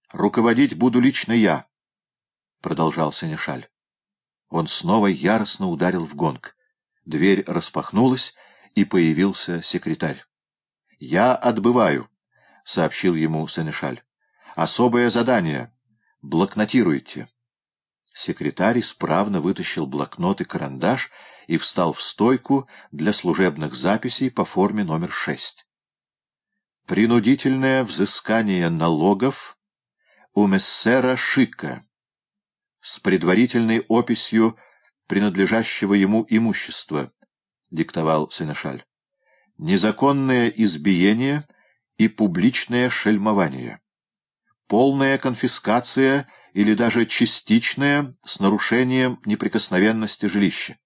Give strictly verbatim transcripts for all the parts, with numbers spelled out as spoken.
Руководить буду лично я, — продолжал Сенешаль. Он снова яростно ударил в гонг. Дверь распахнулась, и появился секретарь. — Я отбываю, — сообщил ему Сенешаль. — Особое задание. Блокнотируйте. Секретарь исправно вытащил блокнот и карандаш и встал в стойку для служебных записей по форме номер шесть. Принудительное взыскание налогов у мессера Шика с предварительной описью принадлежащего ему имущества, — диктовал Сенешаль. Незаконное избиение и публичное шельмование. Полная конфискация или даже частичная с нарушением неприкосновенности жилища.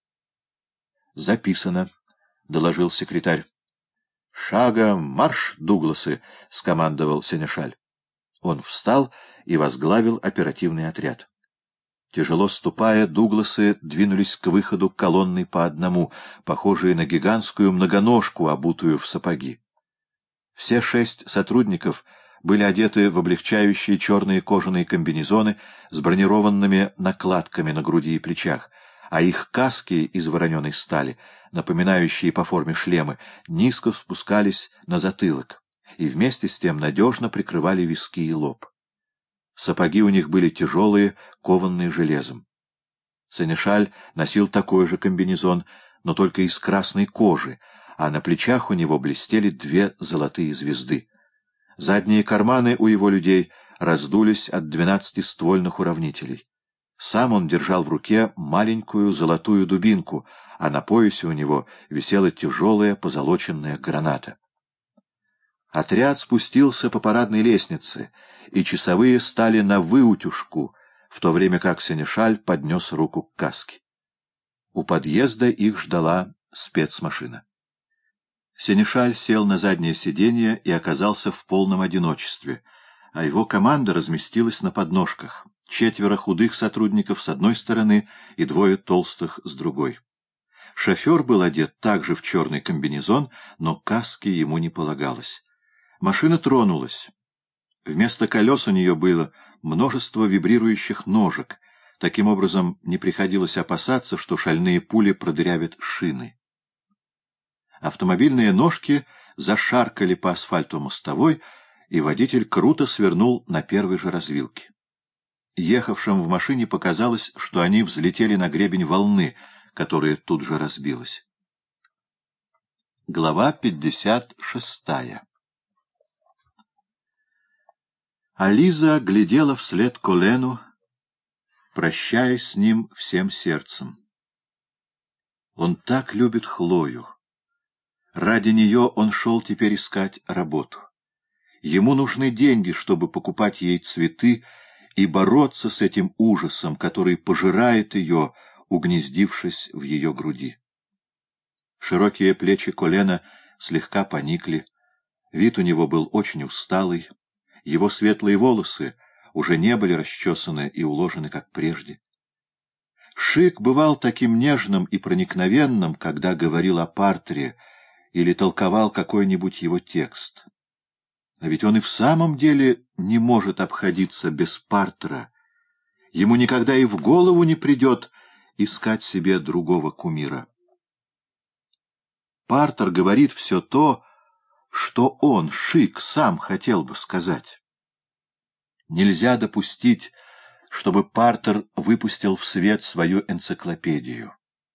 — Записано, — доложил секретарь. — Шагом марш, Дугласы! — скомандовал Сенешаль. Он встал и возглавил оперативный отряд. Тяжело ступая, Дугласы двинулись к выходу колонной по одному, похожие на гигантскую многоножку, обутую в сапоги. Все шесть сотрудников были одеты в облегчающие черные кожаные комбинезоны с бронированными накладками на груди и плечах, а их каски из вороненой стали, напоминающие по форме шлемы, низко спускались на затылок и вместе с тем надежно прикрывали виски и лоб. Сапоги у них были тяжелые, кованные железом. Сенешаль носил такой же комбинезон, но только из красной кожи, а на плечах у него блестели две золотые звезды. Задние карманы у его людей раздулись от двенадцатиствольных уравнителей. Сам он держал в руке маленькую золотую дубинку, а на поясе у него висела тяжелая позолоченная граната. Отряд спустился по парадной лестнице, и часовые стали на выутюжку, в то время как Сенешаль поднес руку к каске. У подъезда их ждала спецмашина. Сенешаль сел на заднее сиденье и оказался в полном одиночестве, а его команда разместилась на подножках, четверо худых сотрудников с одной стороны и двое толстых с другой. Шофер был одет также в черный комбинезон, но каски ему не полагалось. Машина тронулась. Вместо колес у нее было множество вибрирующих ножек. Таким образом, не приходилось опасаться, что шальные пули продырявят шины. Автомобильные ножки зашаркали по асфальту мостовой, и водитель круто свернул на первой же развилке. Ехавшим в машине показалось, что они взлетели на гребень волны, которая тут же разбилась. Глава пятьдесят шестая. А Лиза глядела вслед Колену, прощаясь с ним всем сердцем. Он так любит Хлою. Ради нее он шел теперь искать работу. Ему нужны деньги, чтобы покупать ей цветы и бороться с этим ужасом, который пожирает ее, угнездившись в ее груди. Широкие плечи Колена слегка поникли, вид у него был очень усталый, его светлые волосы уже не были расчесаны и уложены, как прежде. Шик бывал таким нежным и проникновенным, когда говорил о Партре или толковал какой-нибудь его текст. А ведь он и в самом деле не может обходиться без Партра. Ему никогда и в голову не придет искать себе другого кумира. Партр говорит все то, что он, Шик, сам хотел бы сказать. Нельзя допустить, чтобы Партр выпустил в свет свою энциклопедию.